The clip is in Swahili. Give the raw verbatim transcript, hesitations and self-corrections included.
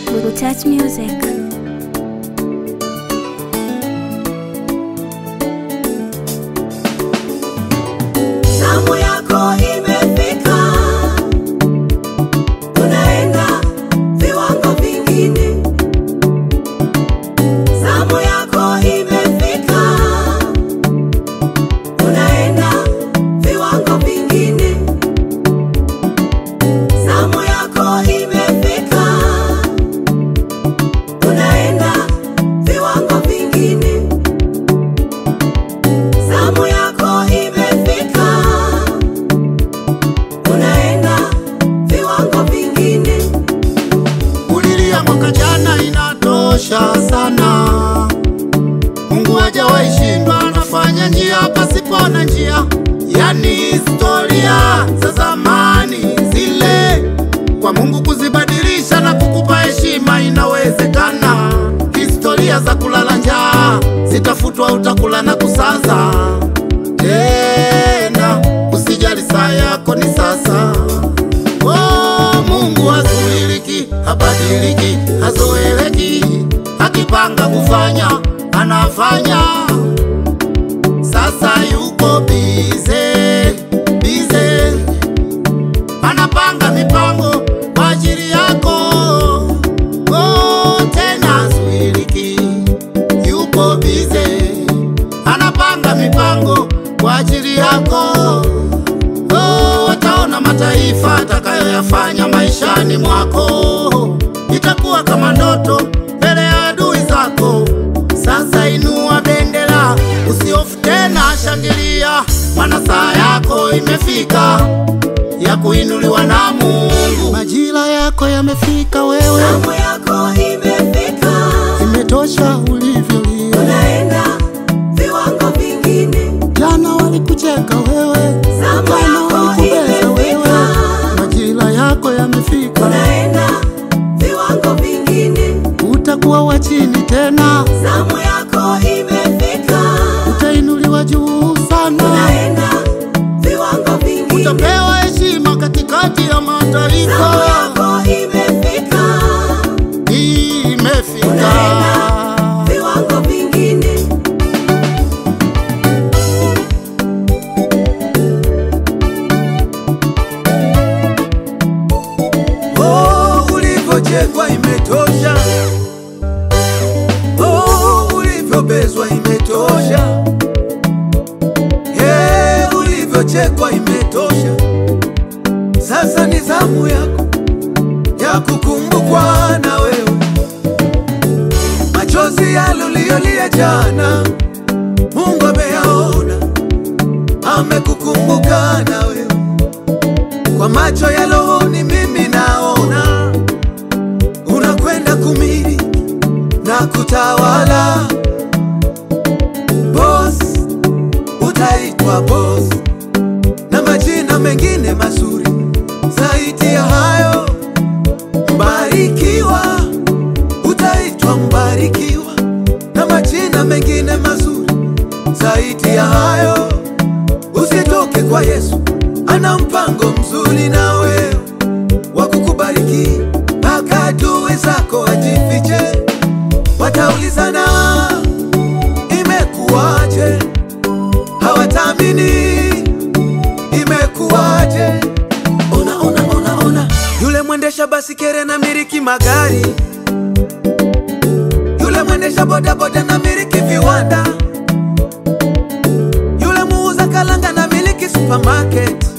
Touch Music. Zamu yako imefika, tunaenda viwango vingine. Zamu yako imefika, tunaenda viwango vingine. Zamu yako imefika, tunaenda viwango vingine. Zamu yako imefika, tunaenda viwango vingine. Kulilia mwaka jana inatosha sana. Mungu hajawahi shindwa, anafanya njia pasipo na njia. Yani historia za zamani zile, kwa Mungu kuzibadilisha na kukupa heshima inawezekana. Historia za kulala njaa zitafutwa, utakula na kusaza tena. Usijali, saa yako ni sasa. Oh, Mungu hazuiliki, habadiliki, hazoeleki. Akipanga kufanya, anafanya. Sasa yuko bize, bize, anapanga mipango kwa ajili yako. Oh, tena hazuiliki, yuko bize, anapanga mipango kwa ajili yako. Oh, wataona mataifa atakayoyafanya maishani mwako. Itakuwa kama ndoto mbele ya adui zako. Sasa inua bendera, usihofu tena, shangilia, maana saa yako imefika ya kuinuliwa na Mungu. Majira yako yamefika wewe. Zamu yako imefika, Imetosha ulivyolia. tunaenda viwango vingine. Jana walikucheka wewe, Zamu jana yako walikubeza wewe. imefika, Majira yako yamefika, tunaenda viwango vingine. utakuwa wa chini tena, Zamu yako imefika, utainuliwa juu sana. tunaenda viwango vingine. Utapewa heshima katikati ya mataifa. Zamu yako imefika, Imefika. tunaenda viwango vingine. Oh, ulivyojengwa imetosha. Oh, ulivyobezwa imetosha. Yeah, ulivyochekwa imetosha. Sasa ni zamu yako ya kukumbukwa na wewe. Machozi yale uliyolia jana, Mungu ameyaona, amekukumbuka na wewe. Kwa macho ya rohoni mimi naona unakwenda kumiliki na kutawala. Boss, utaitwa boss na majina mengine mazuri zaidi ya hayo. Mbarikiwa, utaitwa mbarikiwa na majina mengine mazuri zaidi ya hayo. Usitoke kwa Yesu, ana mpango mzuri na wewe wa kukubariki mpaka adui zako wajifiche. Wataulizana imekuwaje, hawataamini imekuwaje. Ona, ona, ona, ona, yule mwendesha basikere na miliki magari, yule mwendesha bodaboda na miliki viwanda, yule muuza kalanga na miliki supermarket.